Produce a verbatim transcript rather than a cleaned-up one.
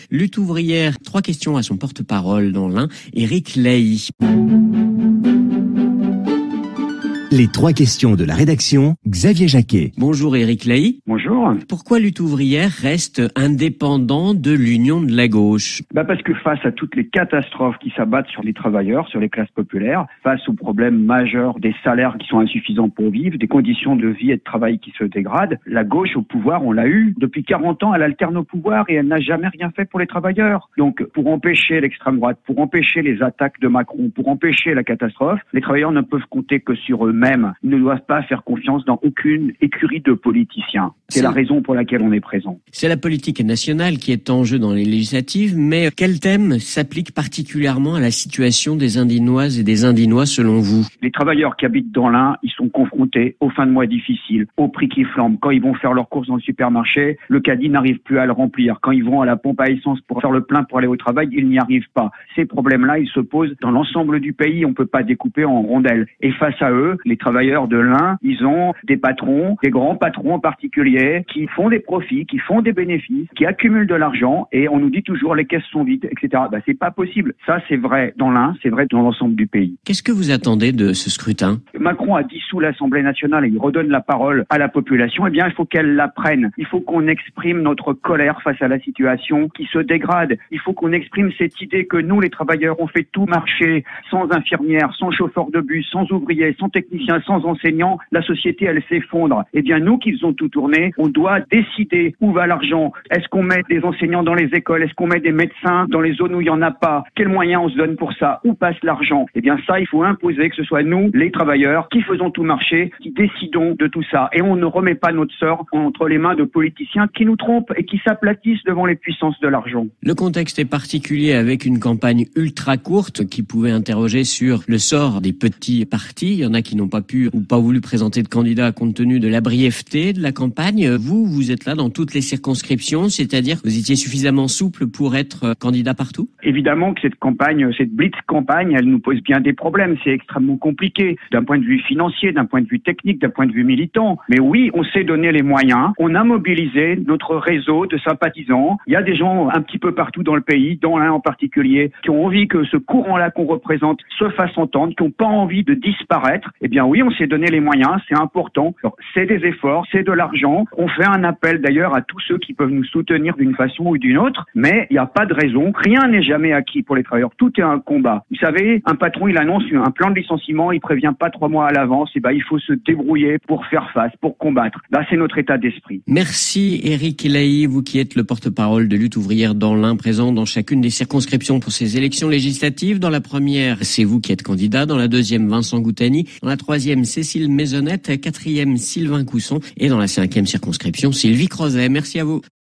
Lutte ouvrière, trois questions à son porte-parole dans l'Ain, Éric Lahy. Les trois questions de la rédaction, Xavier Jacquet. Bonjour Éric Lahy. Bonjour. Pourquoi Lutte ouvrière reste indépendant de l'Union de la gauche? Bah parce que face à toutes les catastrophes qui s'abattent sur les travailleurs, sur les classes populaires, face aux problèmes majeurs des salaires qui sont insuffisants pour vivre, des conditions de vie et de travail qui se dégradent, la gauche au pouvoir, on l'a eu. Depuis quarante ans, elle alterne au pouvoir et elle n'a jamais rien fait pour les travailleurs. Donc pour empêcher l'extrême droite, pour empêcher les attaques de Macron, pour empêcher la catastrophe, les travailleurs ne peuvent compter que sur eux même ne doivent pas faire confiance dans aucune écurie de politiciens. C'est, c'est la raison pour laquelle on est présent. C'est la politique nationale qui est en jeu dans les législatives, mais quel thème s'applique particulièrement à la situation des Indinoises et des Indinois selon vous? Les travailleurs qui habitent dans l'Ain, ils sont confrontés aux fins de mois difficiles, aux prix qui flambent. Quand ils vont faire leurs courses dans le supermarché, le caddie n'arrive plus à le remplir. Quand ils vont à la pompe à essence pour faire le plein pour aller au travail, ils n'y arrivent pas. Ces problèmes-là, ils se posent dans l'ensemble du pays. On ne peut pas découper en rondelles. Et face à eux, les travailleurs de l'Ain, ils ont des patrons, des grands patrons en particulier, qui font des profits, qui font des bénéfices, qui accumulent de l'argent, et on nous dit toujours les caisses sont vides, et cetera. Bah, c'est pas possible. Ça, c'est vrai dans l'Ain, c'est vrai dans l'ensemble du pays. Qu'est-ce que vous attendez de ce scrutin? Macron a dissous l'Assemblée nationale et il redonne la parole à la population. Eh bien, il faut qu'elle la prenne. Il faut qu'on exprime notre colère face à la situation qui se dégrade. Il faut qu'on exprime cette idée que nous, les travailleurs, on fait tout marcher sans infirmières, sans chauffeurs de bus, sans ouvriers, sans techniciens, sans enseignants, la société, elle s'effondre. Eh bien, nous qui faisons tout tourner, on doit décider où va l'argent. Est-ce qu'on met des enseignants dans les écoles? Est-ce qu'on met des médecins dans les zones où il n'y en a pas? Quels moyens on se donne pour ça? Où passe l'argent? Eh bien, ça, il faut imposer que ce soit nous, les travailleurs, qui faisons tout marcher, qui décidons de tout ça. Et on ne remet pas notre sort entre les mains de politiciens qui nous trompent et qui s'aplatissent devant les puissances de l'argent. Le contexte est particulier avec une campagne ultra courte qui pouvait interroger sur le sort des petits partis. Il y en a qui n'ont pas pu ou pas voulu présenter de candidat compte tenu de la brièveté de la campagne. Vous, vous êtes là dans toutes les circonscriptions, c'est-à-dire que vous étiez suffisamment souple pour être candidat partout? Évidemment que cette campagne, cette blitz campagne, elle nous pose bien des problèmes. C'est extrêmement compliqué d'un point de vue financier, d'un point de vue technique, d'un point de vue militant. Mais oui, on s'est donné les moyens. On a mobilisé notre réseau de sympathisants. Il y a des gens un petit peu partout dans le pays, dans l'Ain en particulier, qui ont envie que ce courant-là qu'on représente se fasse entendre, qui n'ont pas envie de disparaître. Eh bien oui, on s'est donné les moyens, c'est important. Alors, c'est des efforts, c'est de l'argent. On fait un appel d'ailleurs à tous ceux qui peuvent nous soutenir d'une façon ou d'une autre, mais il n'y a pas de raison. Rien n'est jamais acquis pour les travailleurs. Tout est un combat. Vous savez, un patron, il annonce un plan de licenciement, il prévient pas trois mois à l'avance, et ben il faut se débrouiller pour faire face, pour combattre. Là, c'est notre état d'esprit. Merci Éric Lahy, vous qui êtes le porte-parole de Lutte ouvrière dans l'Ain, présent dans chacune des circonscriptions pour ces élections législatives. Dans la première, c'est vous qui êtes candidat. Dans la deuxième, Vincent Goutani. Dans la troisième, Cécile Maisonnette. Quatrième, Sylvain Cousson. Et dans la cinquième circonscription, Sylvie Crozet. Merci à vous.